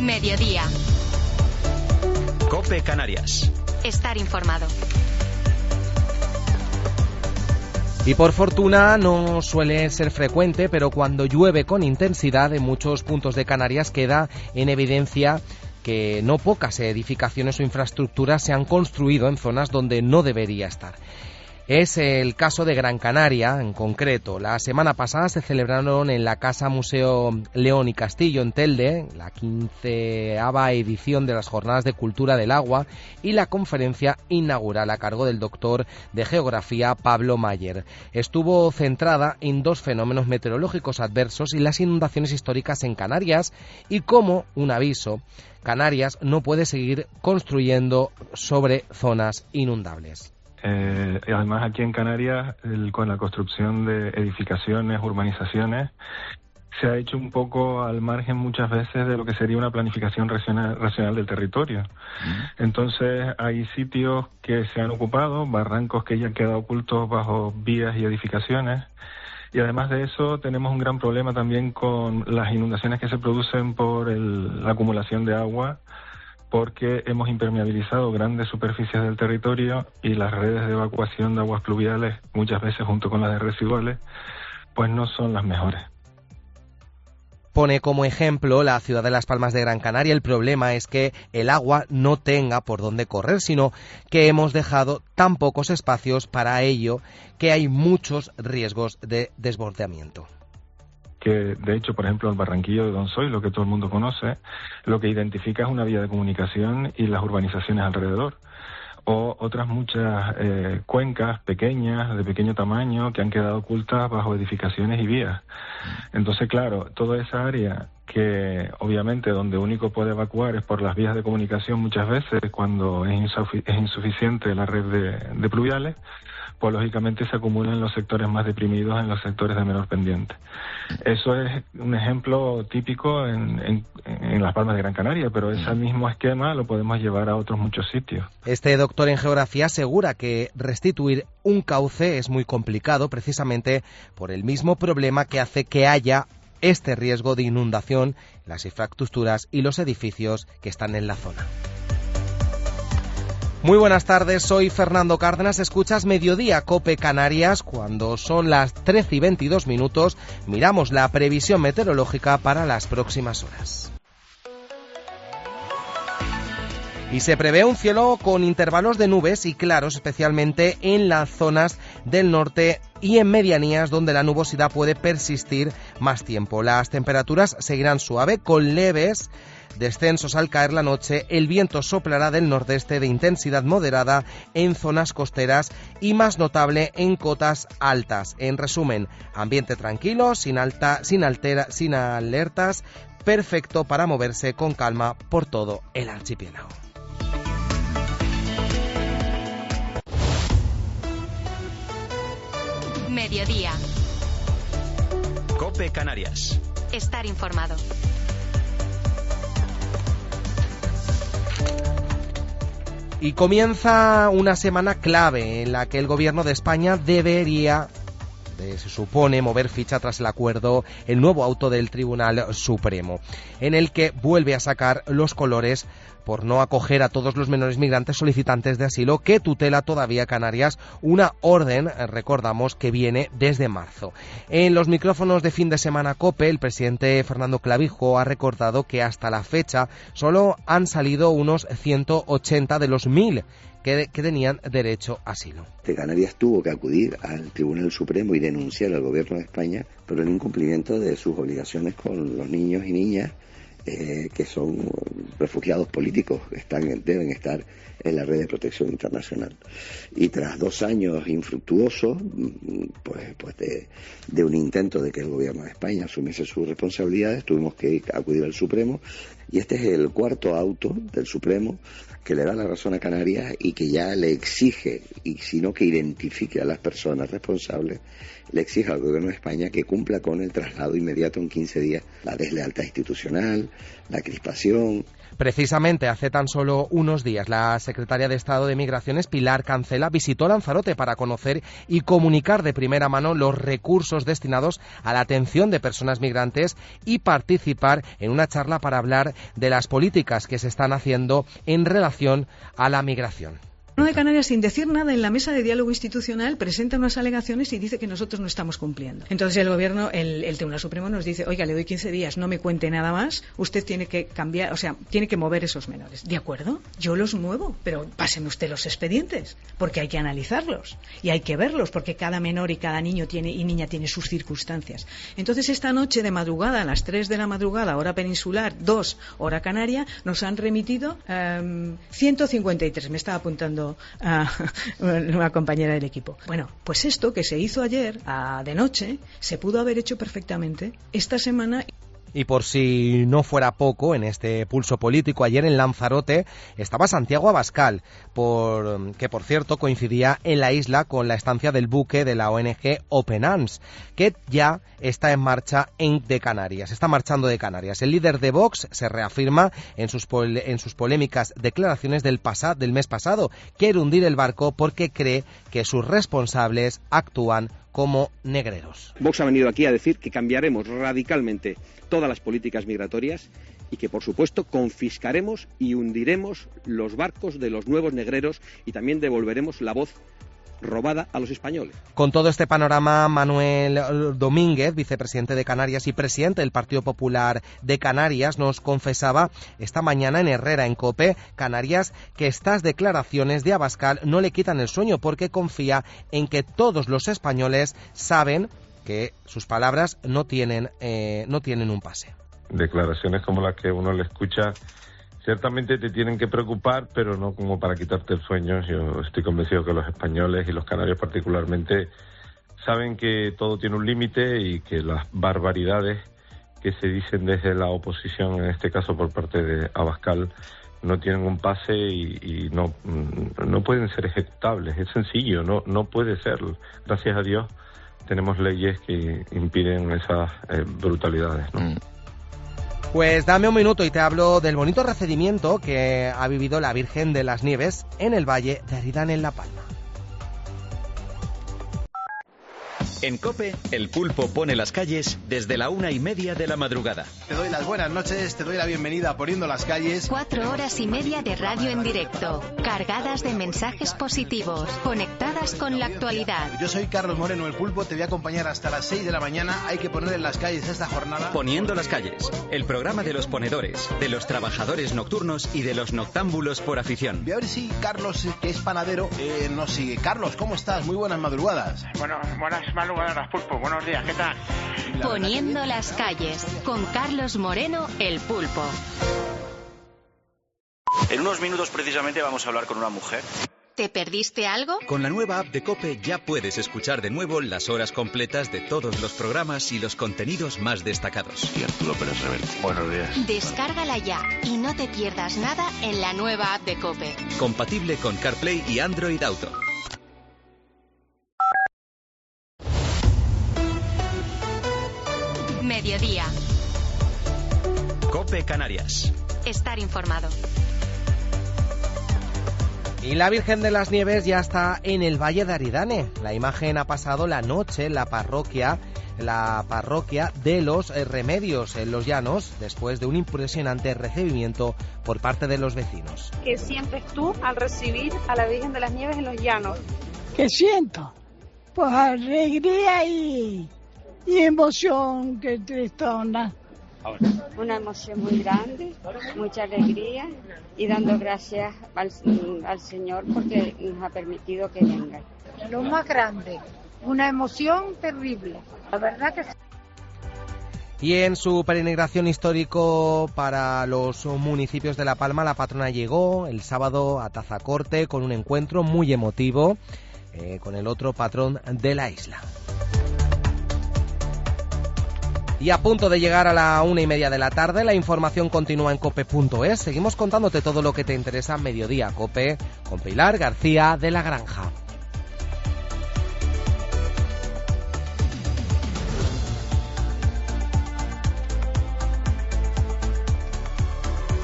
Mediodía. COPE Canarias. Estar informado. Y por fortuna no suele ser frecuente, pero cuando llueve con intensidad en muchos puntos de Canarias queda en evidencia que no pocas edificaciones o infraestructuras se han construido en zonas donde no debería estar. Es el caso de Gran Canaria, en concreto. La semana pasada se celebraron en la Casa Museo León y Castillo, en Telde, la 15ª edición de las Jornadas de Cultura del Agua y la conferencia inaugural a cargo del doctor de Geografía Pablo Mayer. Estuvo centrada en dos fenómenos meteorológicos adversos y las inundaciones históricas en Canarias y como un aviso, Canarias no puede seguir construyendo sobre zonas inundables. Y además aquí en Canarias, con la construcción de edificaciones, urbanizaciones, se ha hecho un poco al margen muchas veces de lo que sería una planificación racional del territorio. Entonces hay sitios que se han ocupado, barrancos que ya han quedado ocultos bajo vías y edificaciones. Y además de eso tenemos un gran problema también con las inundaciones que se producen por la acumulación de agua, porque hemos impermeabilizado grandes superficies del territorio y las redes de evacuación de aguas pluviales, muchas veces junto con las de residuales, pues no son las mejores. Pone como ejemplo la ciudad de Las Palmas de Gran Canaria. El problema es que el agua no tenga por dónde correr, sino que hemos dejado tan pocos espacios para ello que hay muchos riesgos de desbordamiento. Que de hecho, por ejemplo, el Barranquillo de Donsoy, lo que todo el mundo conoce, lo que identifica es una vía de comunicación y las urbanizaciones alrededor. O otras muchas cuencas pequeñas, de pequeño tamaño, que han quedado ocultas bajo edificaciones y vías. Entonces, claro, toda esa área que obviamente donde único puede evacuar es por las vías de comunicación muchas veces cuando es insuficiente la red de pluviales, pues lógicamente se acumulan en los sectores más deprimidos, en los sectores de menor pendiente. Eso es un ejemplo típico en Las Palmas de Gran Canaria, pero ese mismo esquema lo podemos llevar a otros muchos sitios. Este doctor en geografía asegura que restituir un cauce es muy complicado precisamente por el mismo problema que hace que haya este riesgo de inundación en las infraestructuras y los edificios que están en la zona. Muy buenas tardes, soy Fernando Cárdenas, escuchas Mediodía COPE Canarias. Cuando son las 13:22, miramos la previsión meteorológica para las próximas horas. Y se prevé un cielo con intervalos de nubes y claros, especialmente en las zonas del norte y en medianías donde la nubosidad puede persistir más tiempo. Las temperaturas seguirán suave con leves descensos al caer la noche. El viento soplará del nordeste de intensidad moderada en zonas costeras y más notable en cotas altas. En resumen, ambiente tranquilo, sin alertas, perfecto para moverse con calma por todo el archipiélago. Mediodía. COPE Canarias. Estar informado. Y comienza una semana clave en la que el gobierno de España debería, se supone, mover ficha tras el acuerdo, el nuevo auto del Tribunal Supremo, en el que vuelve a sacar los colores por no acoger a todos los menores migrantes solicitantes de asilo que tutela todavía Canarias, una orden, recordamos, que viene desde marzo. En los micrófonos de Fin de Semana COPE, el presidente Fernando Clavijo ha recordado que hasta la fecha solo han salido unos 180 de los 1000 que tenían derecho a asilo. Canarias tuvo que acudir al Tribunal Supremo y denunciar al Gobierno de España por el incumplimiento de sus obligaciones con los niños y niñas que son refugiados políticos, deben estar en la red de protección internacional. Y tras 2 años infructuosos, pues de un intento de que el Gobierno de España asumiese sus responsabilidades, tuvimos que acudir al Supremo, y este es el 4º auto del Supremo que le da la razón a Canarias y que ya le exige, y sino que identifique a las personas responsables, le exige al Gobierno de España que cumpla con el traslado inmediato en 15 días, la deslealtad institucional, la crispación. Precisamente hace tan solo unos días, la secretaria de Estado de Migraciones, Pilar Cancela, visitó Lanzarote para conocer y comunicar de primera mano los recursos destinados a la atención de personas migrantes y participar en una charla para hablar de las políticas que se están haciendo en relación a la migración. El Gobierno de Canarias, sin decir nada, en la mesa de diálogo institucional presenta unas alegaciones y dice que nosotros no estamos cumpliendo. Entonces el Gobierno, el Tribunal Supremo nos dice, oiga, le doy 15 días, no me cuente nada más, usted tiene que cambiar, o sea, tiene que mover esos menores. ¿De acuerdo? Yo los muevo, pero pásenme usted los expedientes, porque hay que analizarlos y hay que verlos, porque cada menor y cada niño y niña tiene sus circunstancias. Entonces esta noche de madrugada, a las 3 de la madrugada, hora peninsular, 2, hora canaria, nos han remitido 153, me estaba apuntando a una compañera del equipo. Bueno, pues esto que se hizo ayer de noche se pudo haber hecho perfectamente esta semana. Y por si no fuera poco, en este pulso político, ayer en Lanzarote estaba Santiago Abascal, que por cierto coincidía en la isla con la estancia del buque de la ONG Open Arms, que ya está en marcha de Canarias, está marchando de Canarias. El líder de Vox se reafirma en sus polémicas declaraciones del mes pasado. Quiere hundir el barco porque cree que sus responsables actúan como negreros. Vox ha venido aquí a decir que cambiaremos radicalmente todas las políticas migratorias y que, por supuesto, confiscaremos y hundiremos los barcos de los nuevos negreros y también devolveremos la voz robada a los españoles. Con todo este panorama, Manuel Domínguez, vicepresidente de Canarias y presidente del Partido Popular de Canarias, nos confesaba esta mañana en Herrera, en COPE, Canarias, que estas declaraciones de Abascal no le quitan el sueño porque confía en que todos los españoles saben que sus palabras no tienen un pase. Declaraciones como las que uno le escucha ciertamente te tienen que preocupar, pero no como para quitarte el sueño. Yo estoy convencido que los españoles y los canarios particularmente saben que todo tiene un límite y que las barbaridades que se dicen desde la oposición, en este caso por parte de Abascal, no tienen un pase y no pueden ser ejecutables. Es sencillo, no puede ser. Gracias a Dios tenemos leyes que impiden esas brutalidades, ¿no? Pues dame un minuto y te hablo del bonito recibimiento que ha vivido la Virgen de las Nieves en el Valle de Aridane, en La Palma. En COPE, el pulpo pone las calles desde la 1:30 de la madrugada. Te doy las buenas noches, te doy la bienvenida a Poniendo las Calles. 4 horas y media de radio en directo, cargadas de mensajes positivos, conectadas con la actualidad. Yo soy Carlos Moreno, el pulpo, te voy a acompañar hasta las 6 de la mañana. Hay que poner en las calles esta jornada. Poniendo las Calles, el programa de los ponedores, de los trabajadores nocturnos y de los noctámbulos por afición. Voy a ver si Carlos, que es panadero, nos sigue. Carlos, ¿cómo estás? Muy buenas madrugadas. Bueno, buenas madrugadas, pulpo. Buenos días, ¿qué tal? Poniendo las Calles, con Carlos Moreno, el pulpo. En unos minutos precisamente vamos a hablar con una mujer. ¿Te perdiste algo? Con la nueva app de COPE ya puedes escuchar de nuevo las horas completas de todos los programas y los contenidos más destacados. Y Arturo Pérez Reverte. Buenos días. Descárgala ya y no te pierdas nada en la nueva app de COPE. Compatible con CarPlay y Android Auto. Mediodía. COPE Canarias. Estar informado. Y la Virgen de las Nieves ya está en el Valle de Aridane. La imagen ha pasado la noche en la parroquia de los Remedios, en Los Llanos, después de un impresionante recibimiento por parte de los vecinos. ¿Qué sientes tú al recibir a la Virgen de las Nieves en Los Llanos? ¿Qué siento? Pues alegría y emoción, que tristona. Una emoción muy grande, mucha alegría y dando gracias al Señor porque nos ha permitido que venga. Lo más grande, una emoción terrible, la verdad que sí. Y en su peregrinación histórico para los municipios de La Palma, la patrona llegó el sábado a Tazacorte con un encuentro muy emotivo con el otro patrón de la isla. Y a punto de llegar a la 1:30 de la tarde, la información continúa en cope.es. Seguimos contándote todo lo que te interesa en Mediodía Cope con Pilar García de la Granja.